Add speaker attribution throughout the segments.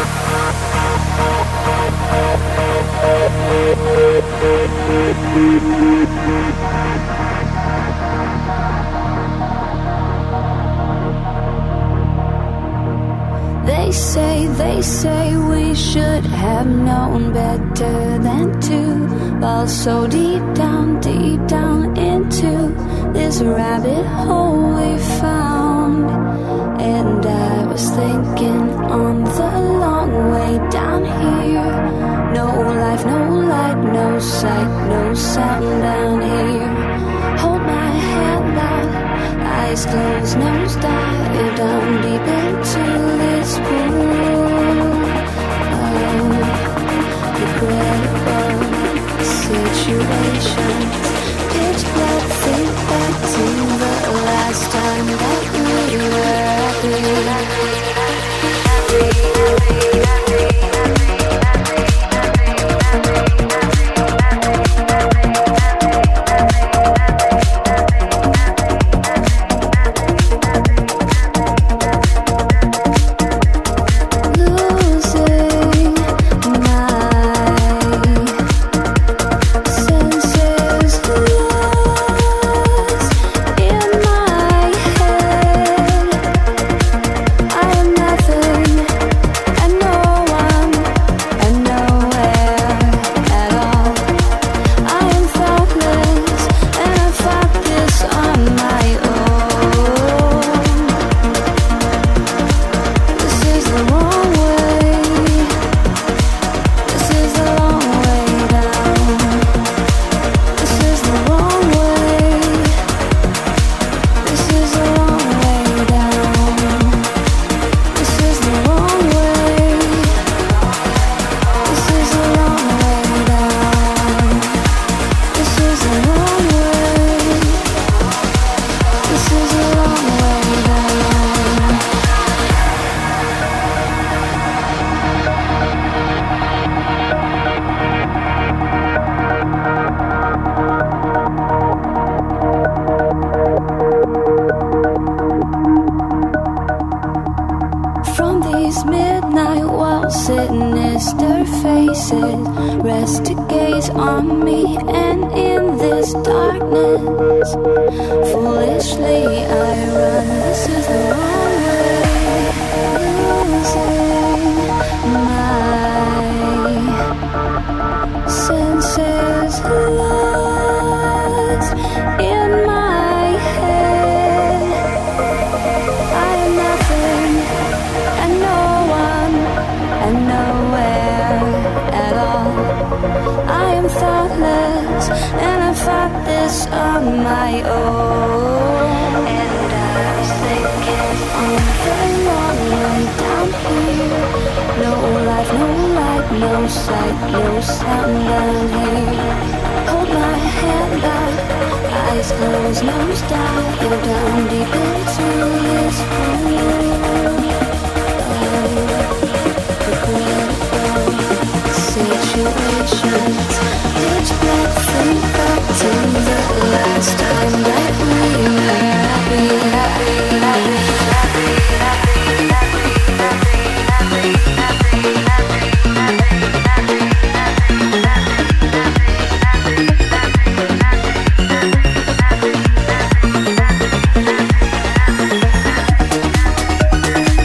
Speaker 1: They say we should have known better than to fall so deep down into this rabbit hole we found. And I was thinking on the long way down here, no life, no light, no sight, no sound down here. Hold my hand out, eyes closed, nose dive down deep into this pool. Incredible situations. Pitch black, think back to the last time that we were happy. Sinister faces rest to gaze on me, and in this darkness foolishly I run. This is the wrong way, losing my senses, lost in my head. I am nothing and no one and nowhere at all. I am thoughtless and I fought this on my own. And I was thinking on the long way down here, no life, no light, no sight, no sound down here. Hold my hand out, eyes closed, nose dive down deep into this pool. Situations. Pitch black, think back to the last time that we were happy, happy, happy, happy, happy, happy, happy, happy, happy, happy.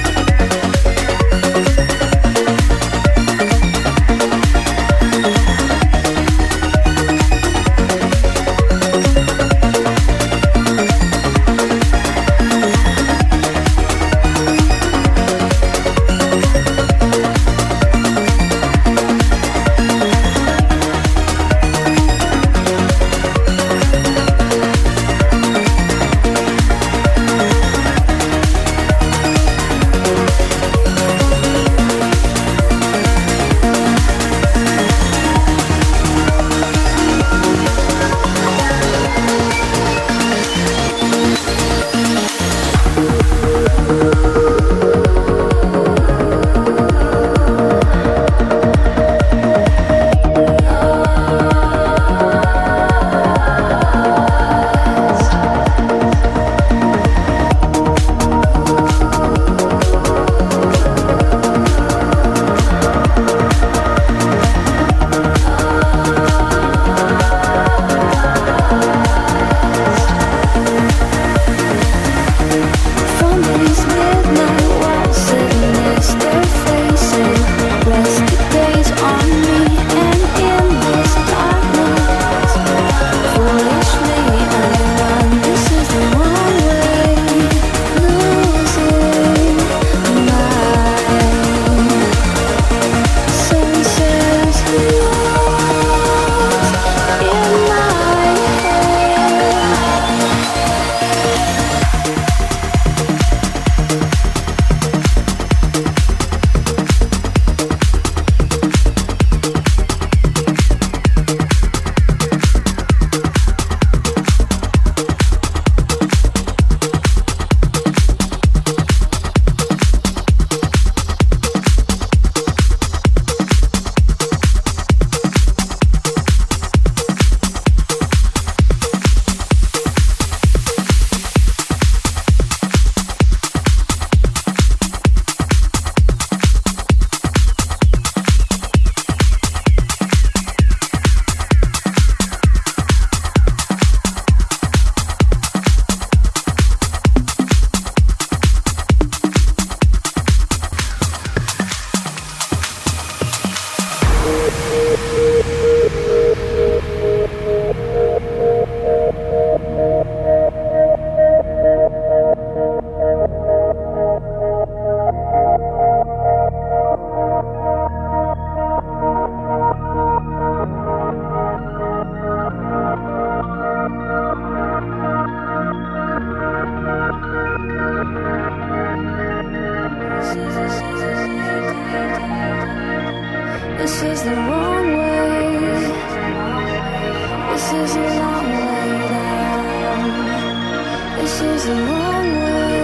Speaker 1: This is the wrong way. This is a long way down. This is the wrong way.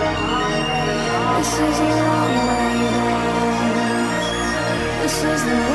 Speaker 1: This is a long way down. This is the